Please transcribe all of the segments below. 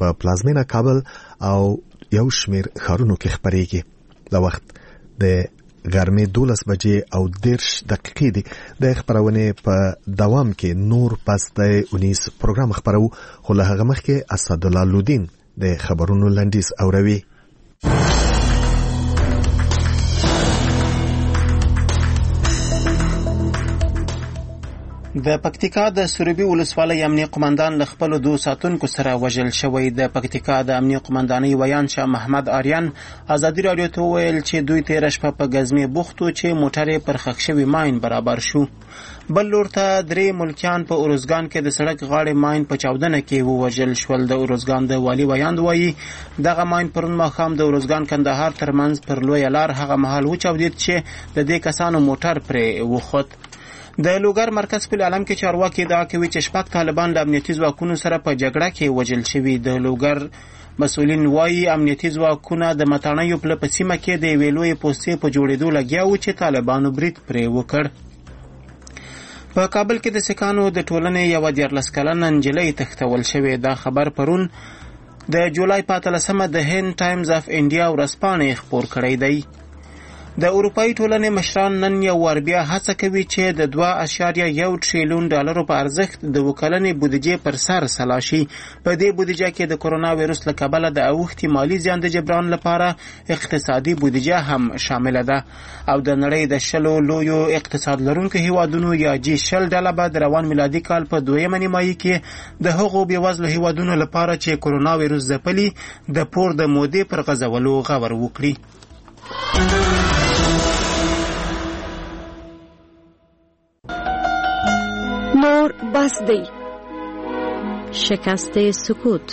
په پلازمینه کابل او یو شمیر ښارونو کې خپرېږي. د وخت د غرمې 12 بجې او 10 دقیقې دي. د خبرونه په دوام کې نور پس د 19 پروګرام خبرو، خو له هغه مخکې اسدالله لودین د خبرونو لنډیز اوروي. د پکتیکا د سروبي ولسوالۍ امنیه قومندان له خپلو 2 ساتونکو سره وژل شوی. د پکتیکا د امنیه قومندانۍ ویان شاه محمد آریان ازادي راډیو ته وویل چې دوی تېره شپه په ګزمې بوختو چې موټر یې پر ښخ شوي ماین برابر شو. بل لور ته 3 ملکیان په اروزګان کې د سړک غاړې ماین په چاودنه کې ووژل شول. د اروزګان د والي ویاند وایي دغه ماین پرون ماښام د اروزګان کندهار ترمنځ پر لویه لار هغه مهال وچاودېد چې د دې کسانو موټر پرې وخوت. د لوګر مرکز په عالم کې چارواکي ادعا کوي چې 6 طالبان د امنیتي ځواکونو سره په جګړه کې وژل شوي. د لوګر مسؤلین وایي امنیتي ځواکونه د متانیو په سیمه کې د یوې لویې پوستې په جوړېدو لګیا وو چې طالبانو برید پرې وکړ. په کابل کې د سکانو د ټولنې یوه 14 کلنه نجلۍ تښتول شوې. دا خبر پرون د جولای په 13 د هند ټایمز اف انډیا ورځپاڼې خپور کړی دی. د اروپایي ټولنې مشران نن یو وار بیا هڅه کوي چې د 2.1 تریلیون ډالرو په ارزښت د وکلنې بودیجې پر سر سلا شي. په دې بودیجه کې د کرونا وایرس له کبله د اوښتي مالی زیان د جبران لپاره اقتصادي بودیجه هم شامله ده. او د نړۍ د 10 لویو اقتصاد لرونکو هیوادونو یا G20 ډله به د روان میلادي کال په 2مه نیمایي کې د هغو بېوزلو هیوادونو لپاره چې کرونا وایرس ځپلي د پور د مودې پر غځولو غور وکړي. نور بس دی. شکست سکوت.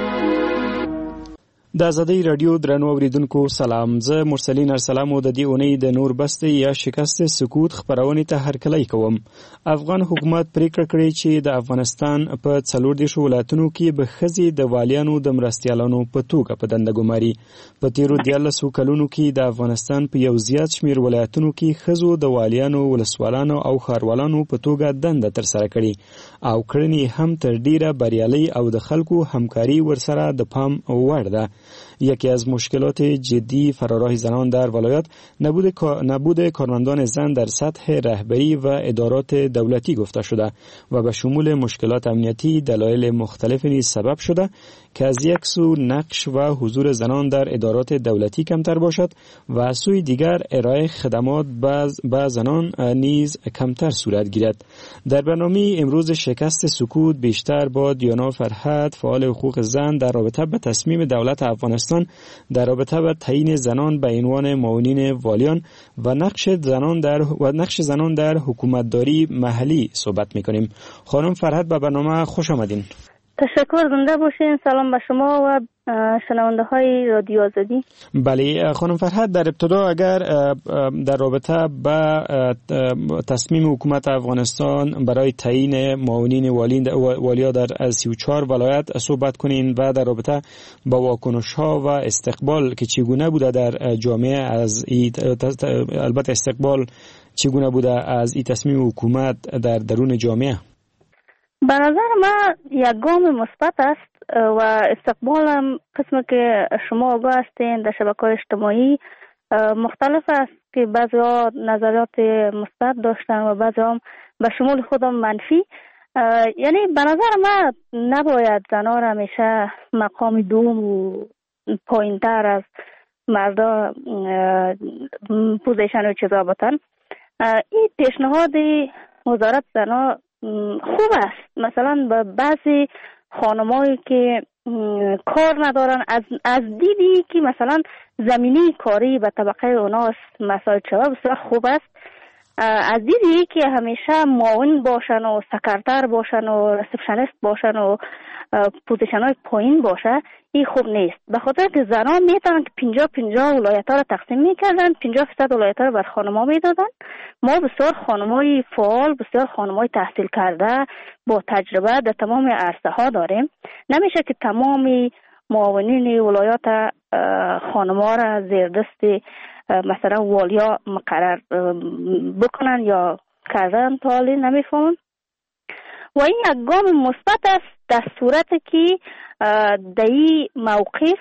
د ازادي رادیو درنو اوریدونکو سلام. زه مرسلین ارسلام د دې اونۍ د نور بس یا شکست سکوت خبرونه ته هرکلی کوم. افغان حکومت پریکړه کړې چې د افغانستان په 14 ولایتونو کې به ښځې د والیانو د مرستیالانو په توګه په دنده ګماري. په تیرو 14 کلونو کې د افغانستان په یو زیات شمیر ولایتونو کې ښځو د والیانو، ولسوالانو او ښاروالانو په توګه دنده ترسره کړې او کړنې هم تر ډیره بریالي او د خلکو همکاری ورسره د پام وړ ده. یکی از مشکلات جدی فراراه زنان در ولایت نبود کارمندان زن در سطح رهبری و ادارات دولتی گفته شده و به شمول مشکلات امنیتی دلایل مختلف نیز سبب شده که از یک سو نقش و حضور زنان در ادارات دولتی کمتر باشد و از سوی دیگر ارائه خدمات به زنان نیز کمتر صورت گیرد. در برنامه امروز شکست سکوت بیشتر با دیانا فرهاد فعال حقوق زن در رابطه به تصمیم دولت افغانستان در رابطه با تعیین زنان به عنوان معاونین والیان و نقش زنان در حکومتداری محلی صحبت می‌کنیم. خانم فرهاد به برنامه خوش آمدین. تشکر، زنده باشین. سلام به شما و شنونده های رادیو آزادی. بله خانم فرهاد، در ابتدا اگر در رابطه با تصمیم حکومت افغانستان برای تعیین معاونین والیا در 34 ولایت صحبت کنین و در رابطه با واکنش ها و استقبال که چگونه بوده در جامعه از البته استقبال چگونه بوده از این تصمیم حکومت در درون جامعه؟ به نظر من یک گام مثبت است و استقبالم قسم که شما آگاه هستین در شبکه‌های اجتماعی مختلف است که بعضی ها نظریات مثبت داشتن و بعضی هم به شمول خودم منفی. یعنی به نظر من نباید زنها را همیشه مقام دوم و پایین‌تر از مردا پوزیشن و چیزا بتن. این پیشنهاد وزارت زنها خوب است. مثلا به بعضی خانمایی که کار ندارن از دیدی که مثلا زمینی کاری به طبقه اوناس مسائل شده بسیار خوب است. از دیدی که همیشه معاون باشن و سکرتر باشن و ریسپشنیست باشن و پوزیشن های پایین باشه، این خوب نیست. به خاطر که زنان میتونن که 50-50 ولایت ها را تقسیم میکردن، 50% ولایت ها را بر خانم‌ها میدادن. ما بسیار خانم‌های فعال، بسیار خانم‌های تحصیل کرده با تجربه در تمام عرصه ها داریم. نمیشه که تمام معاونین ولایات خانم‌ها را زیر دست مثلا والیا مقرر بکنن یا کردن. تا حالی نمیفهمم. و این یک گام مثبت است در صورتی که در این موقف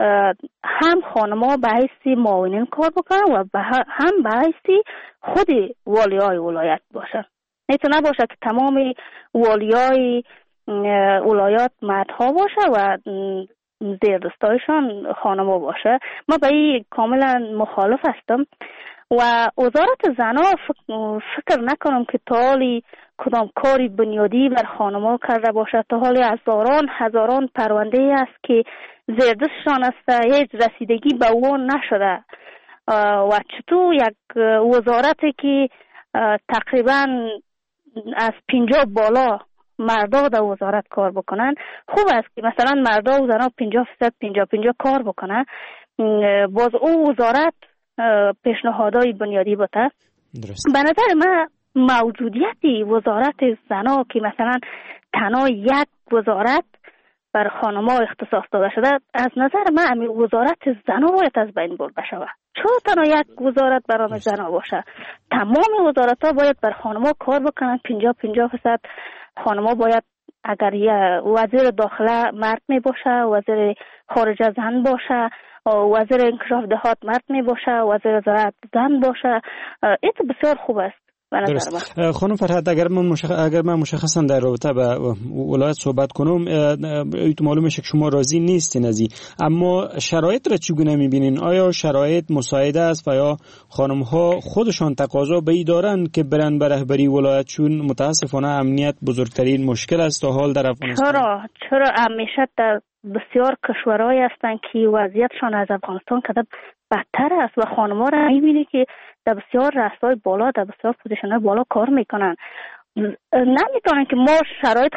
هم خانم‌ها به حیث معاونین کار بکنن و هم به حیث خود والیای ولایت باشن. میتونه باشه که تمام والیای ولایات مردها باشه و زیر دستایشان خانم‌ها باشه. ما به این کاملا مخالف هستم و وزارت زنان فکر نکنم که تا حالی کدام کاری بنیادی بر خانم‌ها کرده باشه. تا حالی هزاران پرونده است که زیر دستشان است، هیچ رسیدگی به اون نشده و چطور یک وزارتی که تقریبا از 50 بالا مردا در وزارت کار بکنن، خوب است که مثلا مردا و زنان 50% کار بکنن، باز او وزارت پیشنهادهای بنیادی بوده. به نظر من موجودیت وزارت زنان که مثلا تنها یک وزارت بر خانم‌ها اختصاص داده شده، از نظر من وزارت زنان باید از بین برده شود. چرا تنها یک وزارت برای زنان باشه؟ تمام وزارت‌ها باید بر خانم‌ها کار بکنن. 50% خانم‌ها باید، اگر وزیر داخله مرد می باشه، وزیر خارجه زن باشه، وزیر انکشاف دهات مرد می باشه، وزیر زراعت زن باشه، این بسیار خوب است. درست. خانم فرهاد، اگر من مشخصا در رابطه با ولایت صحبت کنم، تو معلومه که شما راضی نیستین از این، اما شرایط را چگونه میبینین؟ آیا شرایط مساعد است و یا خانم ها خودشان تقاضا به این دارن که برن به رهبری ولایت؟ چون متاسفانه امنیت بزرگترین مشکل است تا حال در افغانستان. چرا همیشه در بسیار کشورهای هستند که وضعیتشان از افغانستان کده بدتر است و خانم‌ها را می‌بینی که در بسیار رأس‌های بالا، در بسیار پوزیشن‌های بالا کار میکنن. نمیتونن که ما شرایط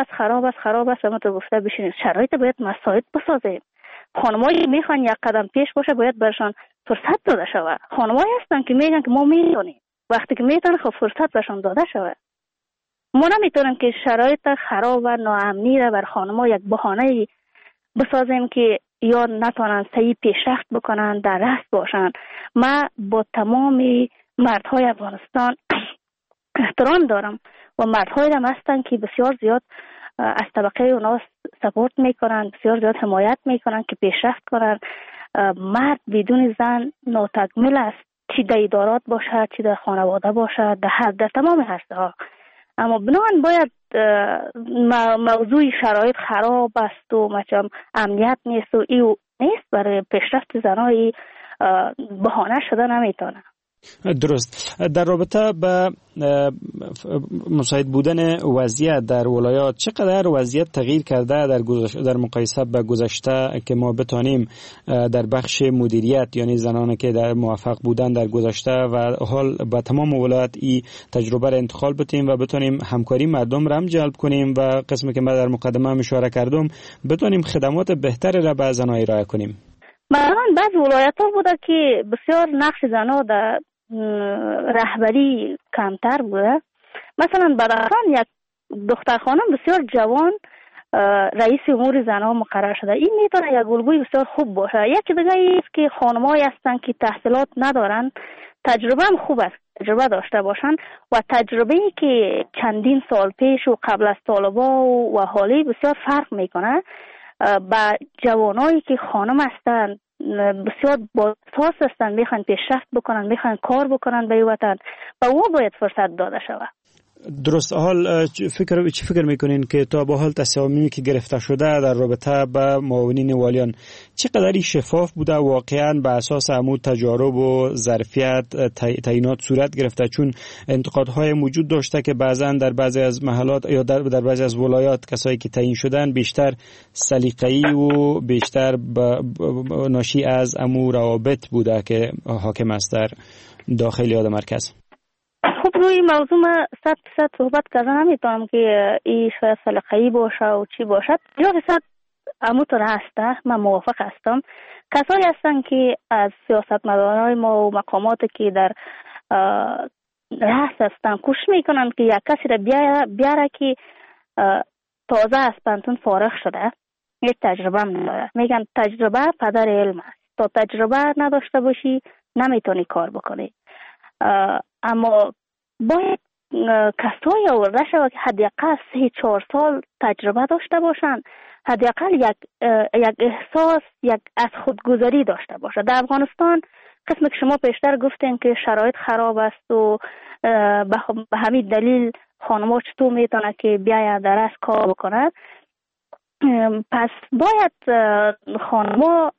خراب است ما تو گفته بشینیم. شرایط باید مساعد بسازیم. خانم‌هایی میخوان یک قدم پیش باشه باید برشان فرصت داده شود. خانم‌هایی هستن که میگن که ما میتونیم، وقتی که میتونن خب فرصت برشان داده شود. ما نمیتونیم که شرایط خراب و ناامنی را بر خانم‌ها یک بهانه بسازیم که یا نتونن صحیح پیشرفت بکنن، در رست باشن. من با تمام مردهای افغانستان احترام دارم و مردهایی هم هستن که بسیار زیاد از طبقه اونا سپورت میکنن، بسیار زیاد حمایت میکنن که پیشرفت کنن. مرد بدون زن ناتکمیل است، چی در ادارات باشه، چی در خانواده باشه، در تمام هسته ها. اما بنابراین باید موضوع شرایط خراب است و مثلا امنیت نیست و ایو نیست برای پیشرفت زنای بهانه شده نمیتونه. درست. در رابطه با مساعد بودن وضعیت در ولایات، چقدر وضعیت تغییر کرده در مقایسه با گذشته که ما بتانیم در بخش مدیریت، یعنی زنانی که در موفق بودن در گذشته و حال با تمام ولایت این تجربه را انتقال بدیم و بتانیم همکاری مردم را هم جلب کنیم و قسمی که من در مقدمه هم اشاره کردم بتانیم خدمات بهتری را به زنان ارائه کنیم. مثلا بعض ولایت‌ها بوده که بسیار نقش زنان در رهبری کمتر بوده. مثلا بدخشان یک دختر خانم بسیار جوان رئیس امور زنان مقرر شده. این میتونه یک الگوی بسیار خوب باشه. یکی دیگه است که خانم‌هایی هستند که تحصیلات ندارن، تجربه هم خوب است تجربه داشته باشن و تجربه‌ای که چندین سال پیش و قبل از طالبا و حالی بسیار فرق میکنه. با جوانایی که خانم هستند بسیار باحث هستند، میخوان پیشرفت بکنن، میخوان کار بکنن به وطن و او باید فرصت داده شود. درست. حال چی فکر میکنین که تا به حال تصامیمی که گرفته شده در رابطه با معاونین والیان چقدر شفاف بوده واقعا بر اساس عمود تجارب و ظرفیت تعیینات صورت گرفته؟ چون انتقادهای موجود داشته که بعضا در بعضی از محلات یا در بعضی از ولایات کسایی که تعیین شدن بیشتر سلیقه‌ای و بیشتر ناشی از امور روابط بوده که حاکم است در داخل یاد مرکز. خب روی موضوع ما 100% صحبت کردن نمیتونم که این شاید سلیقه‌ای باشه و چی باشد. 100% اموتون هسته، من موافق هستم. کسایی هستن که از سیاستمدارای ما و مقامات که در رأس هستن کوشش میکنن که یک کسی را بیاره که تازه از پانتون فارغ شده، یک تجربه هم نداره. میگن تجربه پدر علم است. تا تجربه نداشته باشی نمیتونی کار بکنی. اما باید کسایی آورده شود که حداقل 3-4 سال تجربه داشته باشند، حداقل یک احساس از خودگذری داشته باشه. در افغانستان قسمی که شما پیشتر گفتین که شرایط خراب است و به همین دلیل خانم‌ها چطور میتونه که بیاید در از کار بکنه، پس باید خانم‌ها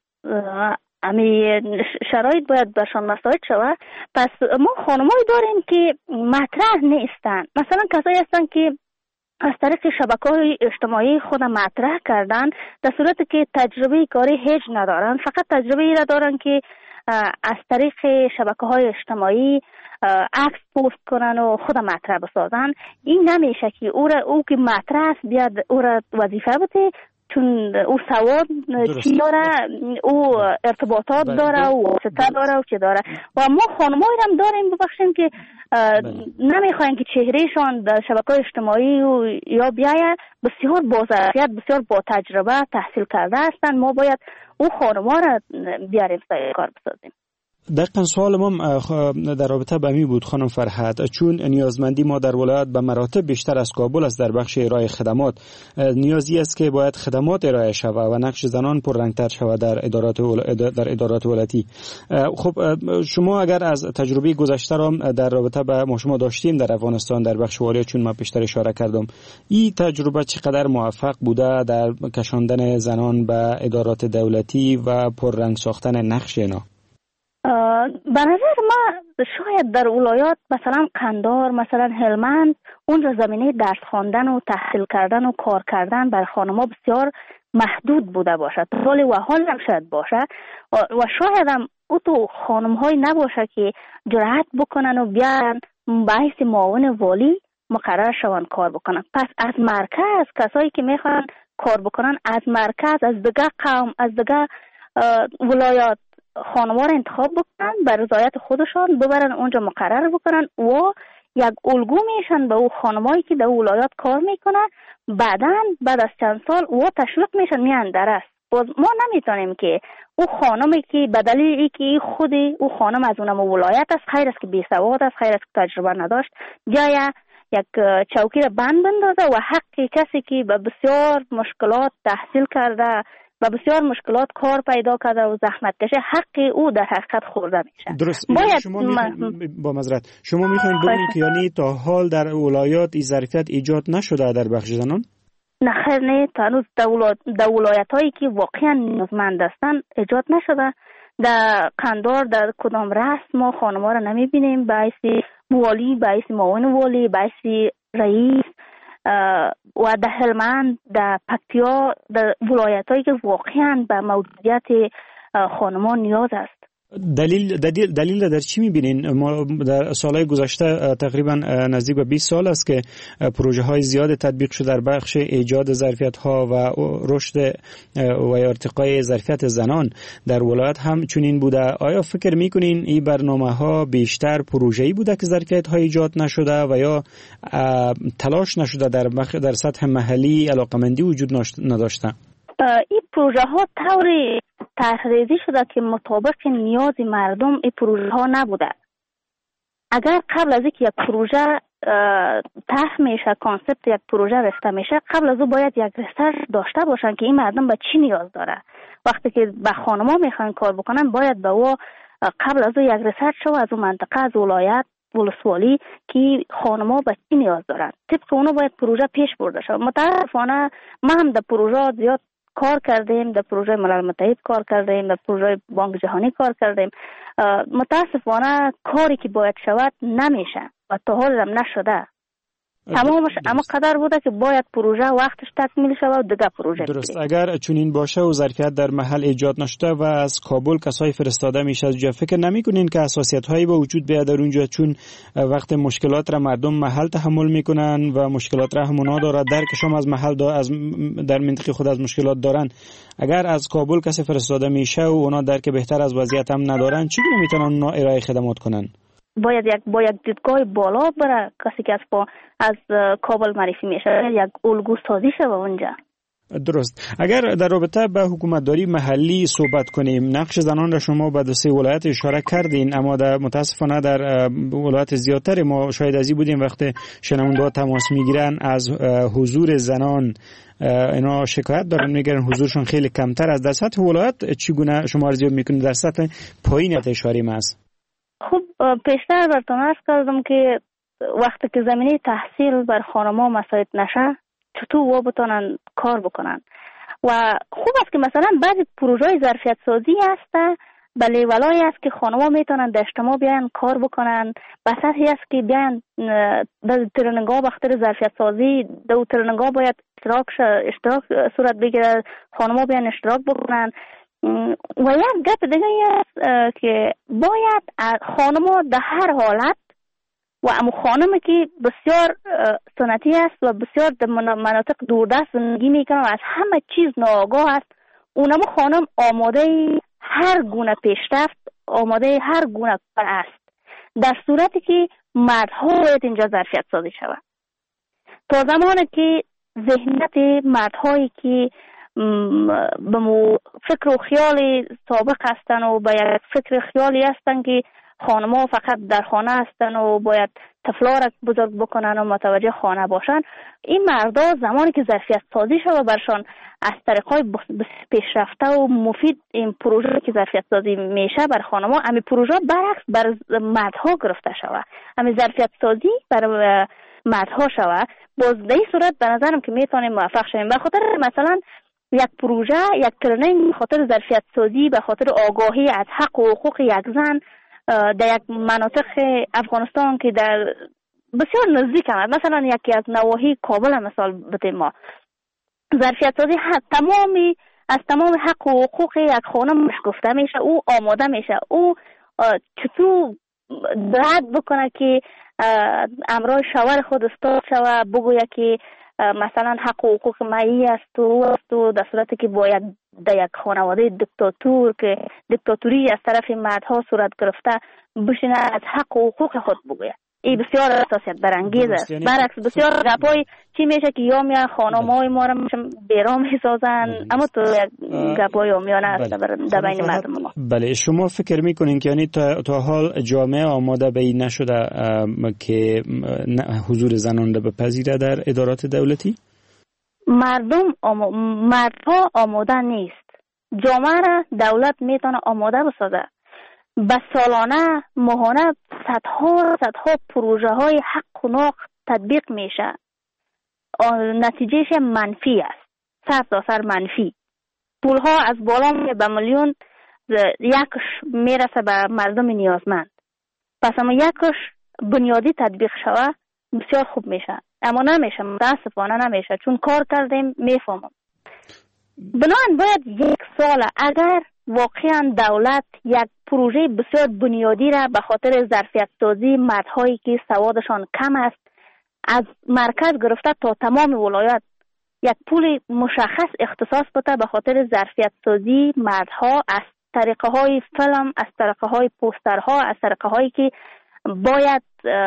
شرایط باید برشان مساعد شود. پس ما خانم‌هایی داریم که مطرح نیستن، مثلا کسایی هستن که از طریق شبکه‌های اجتماعی خود مطرح کردن، در صورتی که تجربه کاری هیچ ندارن، فقط تجربه ای را دارن که از طریق شبکه‌های اجتماعی عکس پست کنن و خود مطرح بسازن. این نمیشه که او که مطرح است بیاد او را وظیفه بده، چون او سواد چی داره، او ارتباطات داره، او واسطه داره و چی داره. و ما خانمایی هم داریم ببخشیم که نمیخواین که چهرهشان در شبکه‌های اجتماعی یا بیاید، بسیار با ظرفیت، بسیار با تجربه، تحصیل کرده هستن. ما باید او خانم‌ها را بیاریم سر کار بسازیم. دقیقاً سوال ما در رابطه با می بود خانم فرحت، چون نیازمندی ما در ولایت به مراتب بیشتر از کابل است در بخش ارائه خدمات، نیازی است که باید خدمات ارائه شود و نقش زنان پررنگتر شود در ادارات ولایتی. خب شما اگر از تجربه گذشته را در رابطه با شما داشتیم در افغانستان در بخش والیات، چون من بیشتر اشاره کردم، این تجربه چقدر موفق بوده در کشاندن زنان به ادارات دولتی و پررنگ ساختن نقش اینا؟ به نظر ما شاید در ولایات مثلا قندار، مثلا هلمند، اونجا زمینه درس خواندن و تحصیل کردن و کار کردن بر خانم‌ها بسیار محدود بوده باشد، حال و حال هم شاید باشه و شاید هم او تو خانم‌های نباشه که جرأت بکنن و بیان بحث معاون والی مقرر شوند کار بکنن. پس از مرکز کسایی که میخوان کار بکنن از مرکز، از دیگه قوم، از دیگه ولایات خانم‌ها را انتخاب بکنن، بر رضایت خودشان ببرن اونجا مقرر بکنن و یک الگو میشن به او خانمایی که در ولایات کار میکنن. بعد از چند سال او تشویق میشن میان درست. باز ما نمیتونیم که او خانمی که به دلیل اینکه خود او خانم از اونم ولایت است، خیر است که بی سواد است، خیر است که تجربه نداشت، جای یک چوکی را بند بندازه و حق کسی که به بسیار مشکلات تحصیل کرده و بسیار مشکلات کار پیدا کرده و زحمت کشه، حق او در حقیقت خورده میشه. درست. با معذرت شما میخواین بگید که یعنی تا حال در ولایات این ظرفیت ایجاد نشده در بخش زنان؟ نه خیر، نه، تا هنوز در ولایت هایی که واقعا نیازمند هستن ایجاد نشده. در قندار در کدام رسم ما خانم‌ها را نمیبینیم، باعث والی، باعث معاون والی، باعث رئیس و در هلمند، در پکتیا، در ولایت هایی که واقعا به موجودیت خانمان نیاز است. دلیل در چی میبینین؟ ما در سالهای گذشته تقریبا نزدیک به 20 سال است که پروژه های زیاد تطبیق شده در بخش ایجاد ظرفیت ها و رشد و ارتقای ظرفیت زنان در ولایت هم چنین بوده. آیا فکر میکنین این برنامه ها بیشتر پروژه‌ای بوده که ظرفیت ها ایجاد نشده و یا تلاش نشده در سطح محلی علاقمندی وجود نداشته؟ این پروژه ها طوری طرح‌ریزی شده که مطابق نیاز مردم این پروژه ها نبوده. اگر قبل از اینکه یک پروژه طرح میشه، کانسپت یک پروژه رسته میشه، قبل از او باید یک ریسرچ داشته باشن که این مردم به چی نیاز داره. وقتی که به خانم‌ها میخوان کار بکنن باید به او قبل از او یک ریسرچ شو از اون منطقه، از ولایت، ولسوالی که خانم‌ها به چی نیاز دارن، طبق اونو باید پروژه پیش برده شود. متاسفانه ما هم در پروژه زیاد کار کردیم، در پروژه ملل متحد کار کردیم، در پروژه بانک جهانی کار کردیم. متاسفانه کاری که باید شود نمیشه و تا حال هم نشده. تمامش اما قدر بوده که باید پروژه وقتش تکمیل شود و دیگه پروژه درست. اگر چنین باشه و ظرفیت در محل ایجاد نشده و از کابل کسای فرستاده میشه از اونجا، فکر نمیکنین که حساسیت هایی به وجود بیاد در اونجا؟ چون وقت مشکلات را مردم محل تحمل میکنن و مشکلات را همونا داره، درکشم از محل در منطقه خود از مشکلات دارن. اگر از کابل کسی فرستاده میشه و اونا درک بهتر از وضعیت هم ندارن، چگونه میتونن اونا ارائه خدمات کنن؟ باید یک دیدگاه بالا بره. کسی که از کابل معرفی میشه یک الگو سازی شه اونجا. درست. اگر در رابطه به حکومتداری محلی صحبت کنیم، نقش زنان را شما به 2 ولایت اشاره کردین، اما متاسفانه در ولایت زیادتر ما شاید ازی بودیم وقتی شنونده‌ها تماس میگیرن از حضور زنان اینا شکایت دارن، میگن حضورشون خیلی کمتر است. در سطح ولایت چگونه شما ارزیابی میکنید؟ در سطح پایین اشاره است. خب پیشتر براتون عرض کردم که وقتی که زمینه تحصیل بر خانم‌ها مساعد نشه چطور و بتونن کار بکنن. و خوب است که مثلا بعضی پروژه‌های ظرفیت سازی هست بله ولایی است که خانم‌ها میتونن در اجتماع بیان کار بکنن، بساطی است که بیان در ترنینگ‌ها بخاطر ظرفیت سازی در ترنینگ‌ها باید اشتراک صورت بگیره، خانم‌ها بیان اشتراک بکنن. و یک گپ دیگه است که باید خانم‌ها در هر حالت و امو خانمی که بسیار سنتی است و بسیار در مناطق دوردست زندگی میکنه و از همه چیز ناآگاه است، اونم خانم آماده هر گونه پیشرفت، آماده هر گونه کار است، در صورتی که مردها باید اینجا ظرفیت سازی شود. تا زمانی که ذهنیت مردهایی که به فکر و خیال سابق هستن و باید فکر خیالی هستن که خانم‌ها فقط در خانه هستن و باید طفلا را بزرگ بکنن و متوجه خانه باشن، این مردا زمانی که ظرفیت سازی شود برشان از طریق‌های پیشرفته و مفید این پروژه که ظرفیت سازی میشه بر خانم‌ها، همین پروژه برعکس بر مردها گرفته شود، همین ظرفیت سازی بر مردها شود، باز در این صورت به نظرم که میتونیم موفق شویم. به خاطر مثلا یک پروژه، یک ترنینگ به خاطر ظرفیت سازی، به خاطر آگاهی از حق و حقوق یک زن در یک مناطق افغانستان که در بسیار نزدیک هم، مثلا یکی از نواحی کابل مثال بده ما، ظرفیت سازی از تمام حق و حقوق یک خانم گفته میشه، او آماده میشه، او چطور رد بکنه که امرای شوهر خود استاد شوه، بگویه که مثلا حق و حقوق مایی است و در صورتی که باید در یک خانواده دیکتاتوری از طرف مردها صورت گرفته بشینه از حق و حقوق خود بگوید. این بسیار اساسیت برانگیز است. برعکس بسیار گپای چی میشه که یا میان خانم‌های ما را بیرام میسازن، اما تو گپای آمیانه است در بین مردم ما. بله، شما فکر میکنین که یعنی تا حال جامعه آماده به این نشده که حضور زنان را بپذیره در ادارات دولتی؟ مردها آماده نیست. جامعه را دولت میتونه آماده بسازه. به سالانه ماهانه صدها پروژه های حق و ناق تطبیق میشه، نتیجهش منفی است، سر منفی. پولها از بالا به میلیون یکش میرسه به مردم نیازمند، پس اما یکش بنیادی تطبیق شوه بسیار خوب میشه، اما نمیشه، متاسفانه نمیشه، چون کار کردیم میفهمم. بنابراین باید یک سال اگر واقعا دولت یک پروژه بسیار بنیادی را به خاطر ظرفیت سازی مردهایی که سوادشان کم است از مرکز گرفته تا تمام ولایت یک پول مشخص اختصاص بده به خاطر ظرفیت سازی مردها، از طریقه های فیلم، از طریقه های پوسترها، از طریقه هایی که باید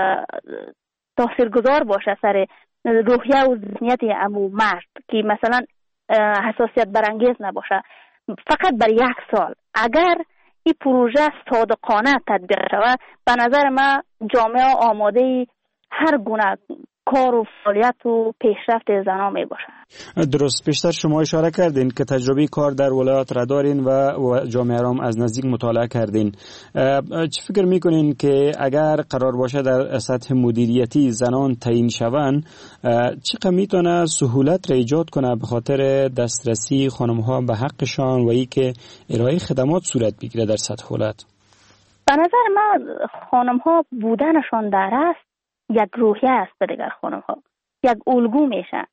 تاثیرگذار باشه سر روحیه و ذهنیت امو مرد، که مثلا حساسیت برانگیز نباشه. فقط بر یک سال اگر این پروژه صادقانه تطبیق شود، به نظر من جامعه آماده هر گونه کار و فعالیت و پیشرفت زنان می باشه. درست. پیشتر شما اشاره کردین که تجربه کار در ولایات را دارین و جامعه را از نزدیک مطالعه کردین. چه فکر میکنین که اگر قرار باشه در سطح مدیریتی زنان تعیین شوند، چقدر میتونه سهولت را ایجاد کنه به خاطر دسترسی خانم‌ها به حقشان و ای که ارائه خدمات صورت بگیره در سطح ولایت؟ به نظر من خانم‌ها بودنشان در است یک روحیه است به دیگر خانم‌ها، یک الگو میشه،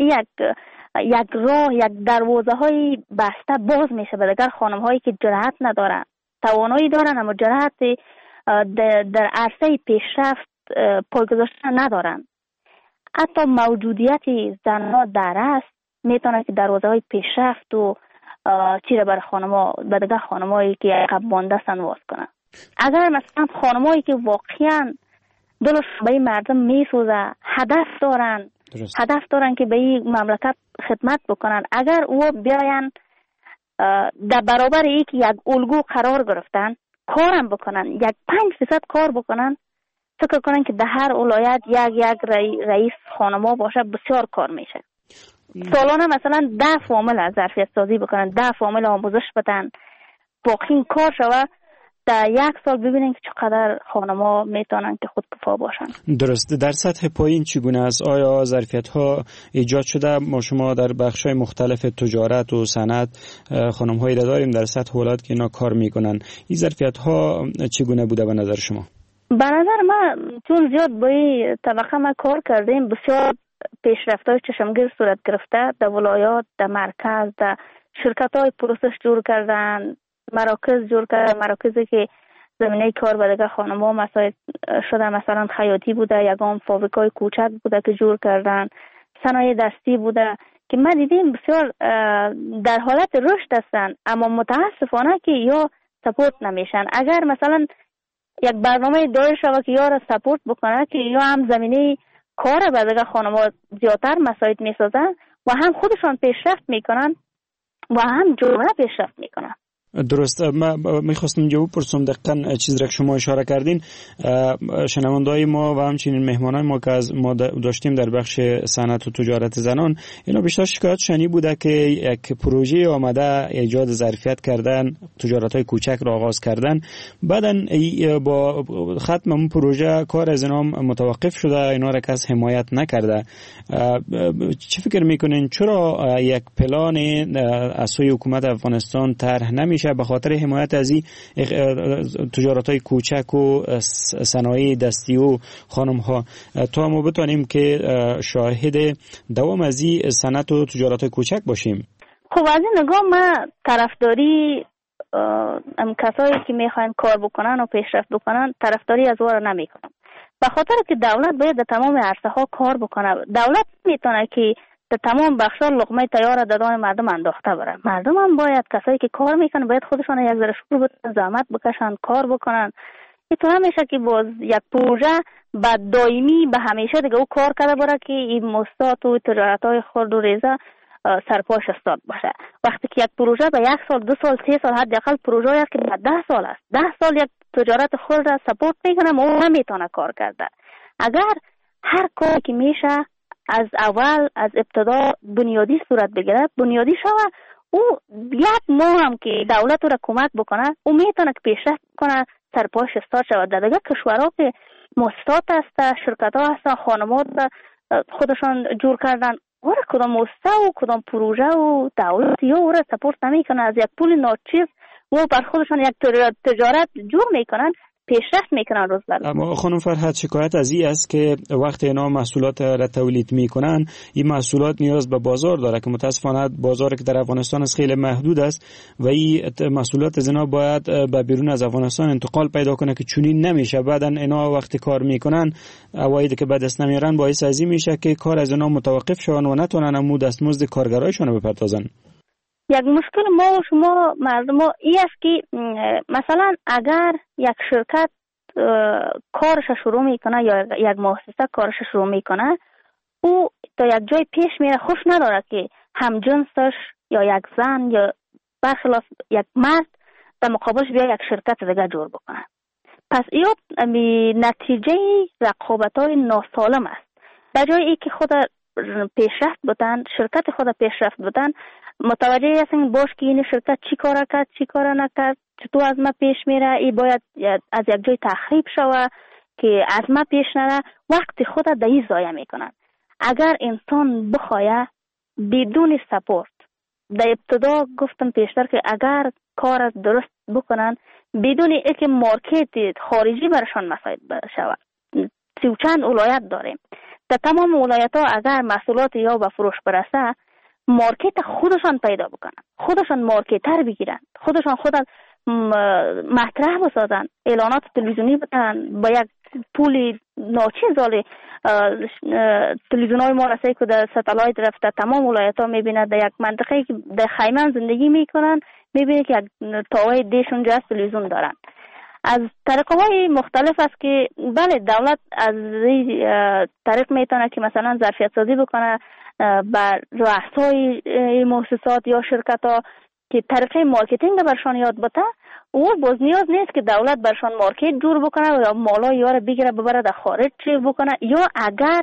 یک راه، یک دروازه های بسته باز میشه به دیگر خانم‌هایی که جرأت ندارن، توانایی دارن اما جرأت در عرصه پیشرفت پای گذاشتن ندارن. حتی موجودیت زنها در است میتونه که دروازه های پیشرفت و چیره بر خانم‌ها به دیگر خانم‌هایی که عقب مانده هستن باز کنن. اگر مثلا خانم‌هایی که واقعاً دلش به این مردم میسوزه، هدف دارن که به این مملکت خدمت بکنن، اگر او بیاین در برابر یک الگو قرار گرفتن، کارم بکنن، 5% کار بکنن، فکر کنن که در هر ولایت یک رئیس خانما باشه، بسیار کار میشه. سالانه مثلا 10 فامیل ظرفیت سازی بکنن، 10 فامیل آموزش بدن، باقی کار شوه، در 1 سال ببینین که چقدر خانما میتونن که خودکفا باشن. درست. در سطح پایین چگونه است؟ آیا ظرفیت ها ایجاد شده؟ ما شما در بخش های مختلف تجارت و صنعت خانم هایی داریم در سطح ولایت که اینا کار میکنن. این ظرفیت ها چگونه بوده به نظر شما؟ به نظر من چون زیاد با این طبقه ما کار کردیم، بسیار پیشرفت‌های چشمگیر صورت گرفته در ولایات، در مرکز، در شرکت‌های پروسس جور کردن، مراکز جور کردن، مراکزی که زمینه کار به دیگه خانم‌ها مساعد شده، مثلا خیاطی بوده، یگام فابریکای کوچک بوده که جور کردن، صنایع دستی بوده که ما دیدیم بسیار در حالت رشد هستن، اما متاسفانه که یا سپورت نمیشن. اگر مثلا یک برنامه دایر شود که یا را سپورت بکنه که یا هم زمینه کار به دیگه خانم‌ها زیادتر مساعد میسازن و هم خودشان پیشرفت میکنن و هم جامعه پیشرفت میکنن. درست. من میخواستم جواب پرسم دقیقاً چیزی که شما اشاره کردین. شنونده‌های ما و همچنین مهمانان ما که از ما داشتیم در بخش صنعت و تجارت زنان، اینا بیشتر شکایت شنی بوده که یک پروژه آمده ایجاد ظرفیت کردن، تجارت‌های کوچک را آغاز کردن، بعداً با ختم اون پروژه کار از اینا متوقف شده، اینا را کس حمایت نکرده. چه فکر میکنین چرا یک پلان از سوی حکومت افغانستان طرح نمیشه به خاطر حمایت از این تجارت‌های کوچک و صنایع دستی و خانم‌ها تا ما بتونیم که شاهد دوام از این صنعت و تجارت‌های کوچک باشیم؟ خب از این نگاه ما طرفداری کسایی که میخواین کار بکنن و پیشرفت بکنن طرفداری از وارا نمیکنم، به خاطر که دولت باید در تمام عرصه ها کار بکنه. دولت میتونه که در تمام بخش‌ها لقمه تیار در دام مردم انداخته بره. مردم هم باید، کسایی که کار میکنن باید خودشون یک ذره شروع بدن، زحمت بکشن، کار بکنن. اینطور نمیشه که باز یک پروژه بعد دائمی به همیشه دیگه او کار کرده بره که این مستات و تجارت‌های خرد و ریزه سرپاش استاد باشه. وقتی که یک پروژه به 1 سال 2 سال 3 سال حداقل پروژه است که به 10 سال است، 10 سال یک تجارت خرد را سپورت میکنه، او نمیتونه کار کرده. اگر هر کاری که میشه از اول، از ابتدا بنیادی صورت بگیره، بنیادی شوه، او 1 ماه هم که دولت را کمک بکنه، او میتونه که پیشرفت کنه، سرپاش استاد شود. در دیگه کشورها که مؤسسات هست، شرکت ها هست، خانمات خودشان جور کردن، او را کدام مؤسسه و کدام پروژه و دولت یا او را سپورت نمیکنه، از یک پول ناچیز و بر خودشان یک تجارت جور میکنن، پیشرفت میکنن روز بر روز. اما خانم فرحت، شکایت از این است که وقتی اینا محصولات را تولید میکنن، این محصولات نیاز به بازار داره که متاسفانه بازاری که در افغانستان است خیلی محدود است و این محصولات از اینا باید به بیرون از افغانستان انتقال پیدا کنه که چنین نمیشه. بعدن اینا وقتی کار میکنن، اوایدی که به دست نمیارن، باعث از این میشه که کار از اینا متوقف شون و نتونن هم دستمزد کارگرایشون رو بپردازن. یک مشکل ما و شما مردم این است که مثلا اگر یک شرکت کارش شروع میکنه یا یک مؤسسه کارش شروع میکنه، او تا یک جای پیش میره، خوش نداره که همجنسش یا یک زن یا برخلاف یک مرد در مقابلش بیا یک شرکت دیگه جور بکنه. پس این نتیجه رقابت‌های ناسالم است. به جای اینکه خود پیشرفت بدن، شرکت خود پیشرفت بدن، متوجه هستن باش که این شرکت چی کار کرد، چی کار نکرد، چطور از ما پیش میره، ای باید از یک جای تخریب شوه که از ما پیش نره، وقت خود در این ضایع میکنن. اگر انسان بخواه بدون سپورت، در ابتدا گفتم پیشتر که اگر کار از درست بکنن بدون اینکه مارکت خارجی برشان مساعد شود، 30 چند ولایت داریم، در تمام ولایت ها اگر محصولات یا به فروش برسه، مارکت خودشان پیدا بکنن، خودشان مارکتر بگیرن، خودشان مطرح بسازن، اعلانات تلویزیونی بدن، با یک پول ناچیز تلویزیون های ما رسه که در ستالایت رفته تمام ولایت ها میبینه، در یک منطقه که در خیمن زندگی میکنن میبینه که یک تاوای دیش اونجا از تلویزیون دارن. از طریقه های مختلف است که بله دولت از طریق میتونه که مثلا ظرفیت سازی بکنه، بر رؤسای مؤسسات یا شرکت ها که طریقه مارکتینگ برشان یاد بده، او باز نیاز نیست که دولت برشان مارکت جور بکنه یا مالا یاره بگیره ببره در خارج چی بکنه. یا اگر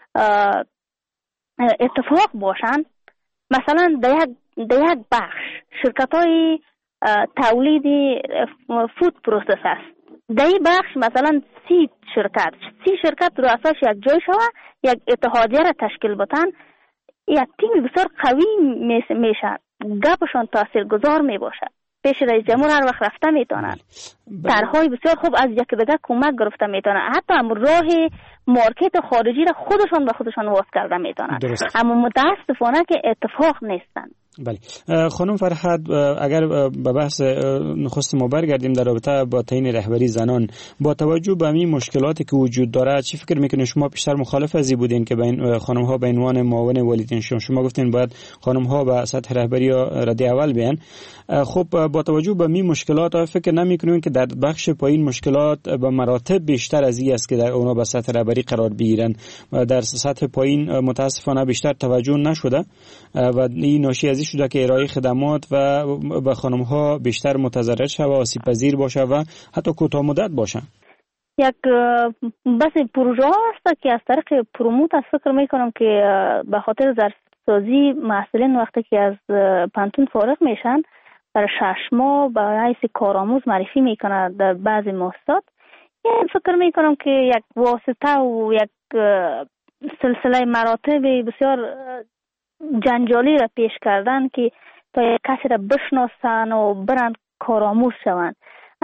اتفاق باشن، مثلا در یک بخش شرکت های تولید فود پروسس است، در این بخش مثلا 30 شرکت رؤساش یک جای شوه، یک اتحادیه را تشکیل بتن، یک تیم بسیار قوی میشه، گپشان تاثیرگذار میباشه، پیش رئیس جمهور هر وقت رفته میتونن، طرحهای بسیار خوب از یک دیگه کمک گرفته میتونن، حتی هم راه مارکت خارجی را خودشان به خودشان واس کرده میتونن. اما متاسفانه که اتفاق نیستن. بله خانم فرحت، اگر به بحث نخست ما برگردیم در رابطه با تعیین رهبری زنان، با توجه به این مشکلاتی که وجود داره، چی فکر میکنید؟ شما بیشتر مخالف ازی بودین که خانم ها به عنوان معاون والدین شما گفتین باید خانم ها به سطح رهبری رده اول بیان. خب با توجه به این مشکلات فکر نمیکنین که در بخش پایین مشکلات به مراتب بیشتر از این است که در اونا به سطح رهبری قرار بگیرن؟ در سطح پایین متاسفانه بیشتر توجه نشده و این ناشی از شده که ارائه خدمات و به خانم ها بیشتر متضرر شده و آسیب پذیر باشه و حتی کوتاه مدت باشه. یک بس پروژه است که از طریق پروموت از فکر میکنم که به خاطر ظرفسازی محصلین وقتی که از پانتون فارغ میشن برای 6 ماه به حیث کارآموز معرفی میکنه در بعضی مؤسسات. یعنی فکر میکنم که یک واسطه و یک سلسله مراتب بسیار جنجالی را پیش کردن که تا یک کسی را بشناسن و برن کارآموز شوند.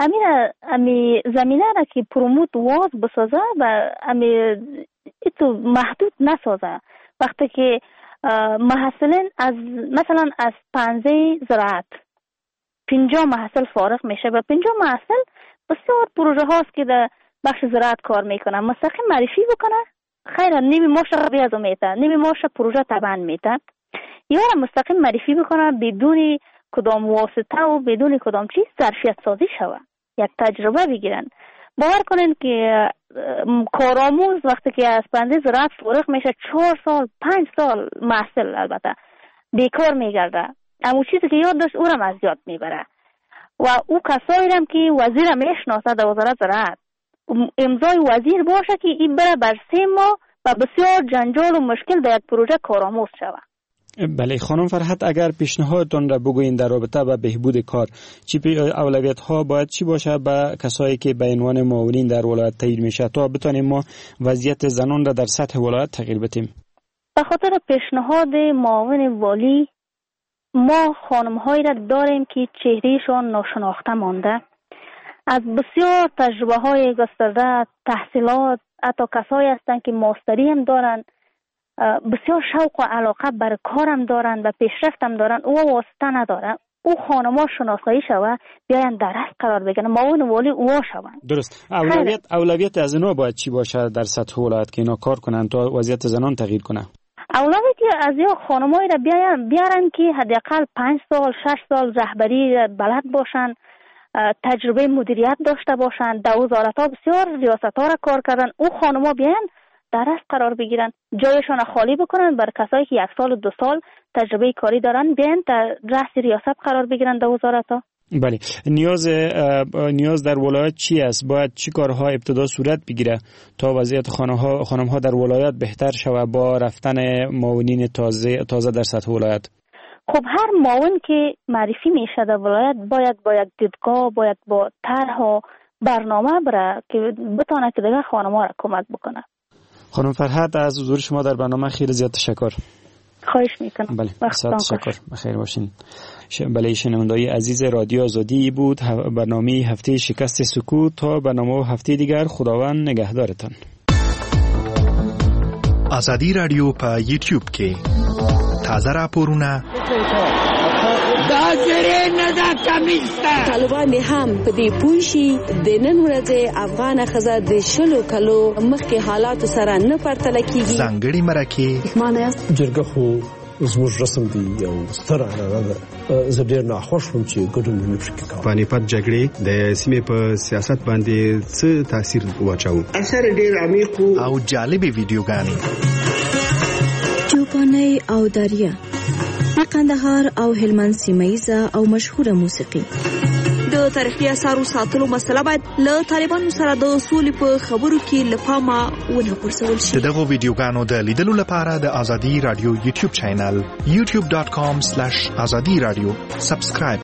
امی زمینه را که پروموت واز بسازه و امی ایتو محدود نسازه. وقتی که محصلین از مثلا از 15 زراعت 50 محصل فارغ میشه و 50 محصل بسیار پروژه هاست که در بخش زراعت کار میکنن، مستقیم معرفی بکنه، خیلی نیمی ماشه بیازو میته، نیمی ماشه پروژه تبن میته، یا مستقیم معرفی بکنه بدون کدام واسطه و بدون کدام چیز ظرفیت سازی شوه، یک تجربه بگیرن. باور کنین که کارآموز وقتی که از پنده زراعت فارغ میشه 4 سال 5 سال محصل البته بیکار میگرده، اما چیزی که یاد داشت او را از یاد میبره و او کسایی هم که وزیر میشناسه در وزارت زراعت امضای وزیر باشه که این بره بر 3 ماه و بسیار جنجال و مشکل در یک پروژه کارآموز شود. بله خانم فرحت، اگر پیشنهادتون را بگوین در رابطه با بهبود کار، چی اولویت ها باید چی باشه به کسایی که به عنوان معاونین در ولایت تعیین میشه تا بتونیم ما وضعیت زنان را در سطح ولایت تغییر بدیم؟ به خاطر پیشنهاد معاون والی ما خانم‌هایی را داریم که چهرهشان ناشناخته مانده، از بسیار تجربه های گسترده، تحصیلات، حتی کسایی هستند که ماستری هم دارن، بسیار شوق و علاقه بر کارم دارن و پیشرفت هم دارن، او واسطه ندارن. او خانم‌ها شناسایی شوه بیاین در رأس قرار بگیرن، معاون والی اوها شون. درست. اولویت از اینا باید چی باشه در سطح ولایت که اینا کار کنن تا وضعیت زنان تغییر کنه؟ اولویتی از یا خانمایی را بیارن که حداقل 5 سال 6 سال رهبری بلد باشن، تجربه مدیریت داشته باشن، در وزارت‌ها بسیار ریاست‌ها را کار کردن. او خانم‌ها بیان در رأس قرار بگیرن، جایشان خالی بکنن بر کسایی که 1 سال و 2 سال تجربه کاری دارن، بیان در رأس ریاست قرار بگیرن در وزارت‌ها. بله. نیاز در ولایت چی است؟ باید چی کارها ابتدا صورت بگیره تا وضعیت خانم‌ها در ولایت بهتر شود با رفتن معاونین تازه در سطح ولایت؟ خب هر معاون که معرفی میشه در ولایت باید با یک دیدگاه، باید با طرح و برنامه بره که بتونه که دیگه خانم‌ها را کمک بکنه. خانم فرحت، از حضور شما در برنامه خیلی زیاد تشکر. خواهش میکنم. بله تشکر. بخیر باشین. بله شنونده‌های عزیز رادیو آزادی بود برنامه هفته شکست سکوت. تا برنامه هفته دیگر خداوند نگهدارتان. آزادی رادیو په یوټیوب کې تازه راپورونه دا زری نه دا کمیسته طالبان هم په دې پوښي د نن ورځې افغان خزه د شلو کلو مخکې حالات سره نه پرتله کیږي. ځانګړي مرکه معنی جرګه خو زموږ رسم دی یو ستر عنعنه ده. زه ډېر ناخوښ وم چې ګډون مې پکې کاوه. پانیپت جګړې د سیمې په سیاست باندې څه تاثیر واچاوه؟ اثر ډېر عمیق او جالبې ویډیوګانې. چوپان ترانې او داریه، د قندهار او هلمند سیمه‌ییزه او مشهوره موسیقي. د تاریخي اثارو ساتلو مسله باید له طالبانو سره د سولې په خبرو کې له پامه ونه غورځول شي. دغه ویډیوګانو د لیدلو لپاره د آزادي رادیو یوټیوب چینل youtube.com/azadi radio سبسکرایب